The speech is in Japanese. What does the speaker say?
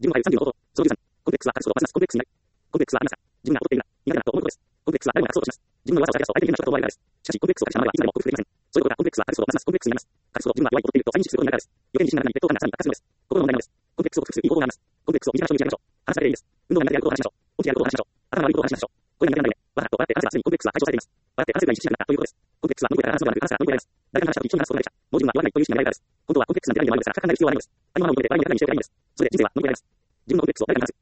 自分は30のこと、その13、コンプレックスは隠すことをますコンプレックスになり、コンプレックスはありますが、自分が劣っているな、苦手だと思うことです。コンプレックスは誰もが隠そうとします。自分の弱さを減らすと相手に変な人だと思われるからです。しかし、コンプレックスを隠したままではいつまでも克服できません。そういうことがコンプレックスは隠すことをますコンプレックスになります。隠すこと自分は弱いと劣っていると再認識することになるからです。余計に自信がないのに劣等感がさらに爆発するのです。心の問題なのです。コンプレックスを克服するいい方法があります。コンプレックスを身近な人に打ち明けましょう。話されていいです。運動が苦手であることを話しましょう。起きてやることを話しましょう。頭の悪いことを話しましょう。これが苦手なんだよね。わらと笑って話せばすでにコンプレックスは解消されています。笑って話せば意識しなくなったということです。コンプレックスはノリから話すのではなく話すからノリからです。誰かが話した時一緒に話すことができた。もう自分は言わないという意識がないからです。本当はコンプレックスなんてないんでもあるのですが、書かない必要はないのです。ありのままのことで誰にも役にしていればいいのです。それで人生はノリからです。自分のコンプレックスを誰かに話す。